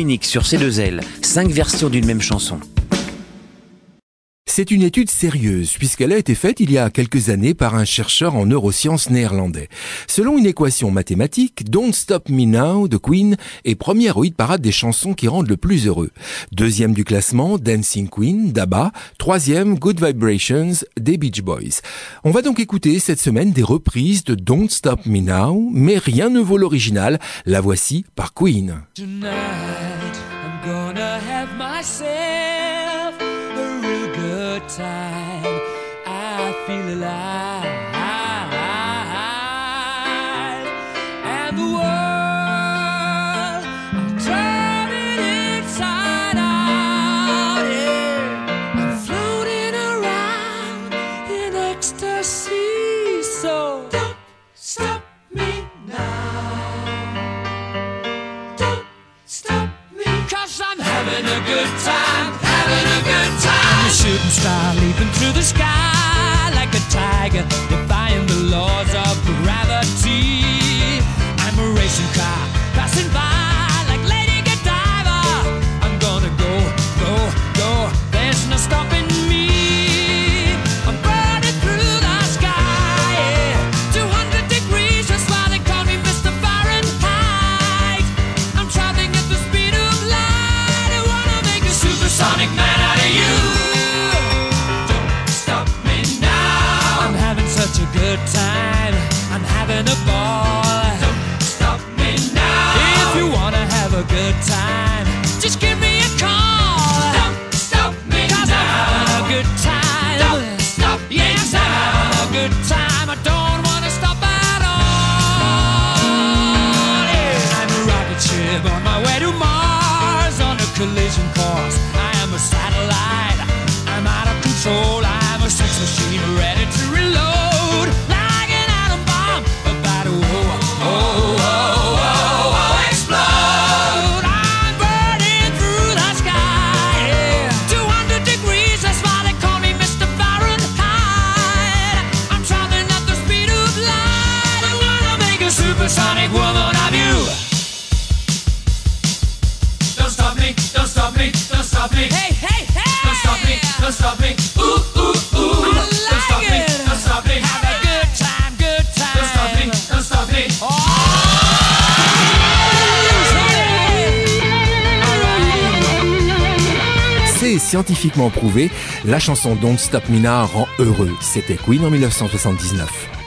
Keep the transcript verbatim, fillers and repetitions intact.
unique sur ces deux ailes, cinq versions d'une même chanson. C'est une étude sérieuse puisqu'elle a été faite il y a quelques années par un chercheur en neurosciences néerlandais. Selon une équation mathématique, Don't Stop Me Now de Queen est première au hit parade des chansons qui rendent le plus heureux. Deuxième du classement, Dancing Queen d'ABBA. Troisième, Good Vibrations des Beach Boys. On va donc écouter cette semaine des reprises de Don't Stop Me Now, mais rien ne vaut l'original. La voici par Queen. Tonight, I'm gonna have myself a real good time. I feel alive, and the world, I'm turning inside out. Yeah, I'm floating around in ecstasy. So don't stop me now. Don't stop me, 'cause I'm having a good time, having a good time. I'm a shooting star leaping through the sky like a tiger, defying the laws of gravity. I'm a racing car passing by like Lady Godiva. I'm gonna go, go, go, there's no stopping me. I'm burning through the sky, yeah. two hundred degrees, that's why they call me Mister Fahrenheit. I'm traveling at the speed of light. I wanna make a supersonic man out of you. Don't stop me now. I'm having such a good time, I'm having a ball. Don't stop me now. If you wanna have a good time, just give me a call. Don't stop me 'cause now. I'm having a good time. Don't stop me yes, now. I'm having a good time. I don't wanna stop at all. Yeah. I'm a rocket ship on my way to Mars on a collision course. I am a satellite. I'm out of control. I'm a sex machine ready to reload like an atom bomb about to oh, oh, oh, oh, oh, explode. I'm burning through the sky, yeah. two hundred degrees, that's why they call me Mister Fahrenheit. I'm traveling at the speed of light. I'm gonna make a supersonic woman of you. Don't stop me, don't stop me, don't stop me. Hey, hey, hey! Don't stop me, don't stop me. Ooh, ooh, ooh. I like don't stop it. me, don't stop me. Have a good time, good time. Don't stop me, don't stop me. Oh! C'est scientifiquement prouvé, la chanson Don't Stop Me Now rend heureux. C'était Queen en dix-neuf cent soixante-dix-neuf.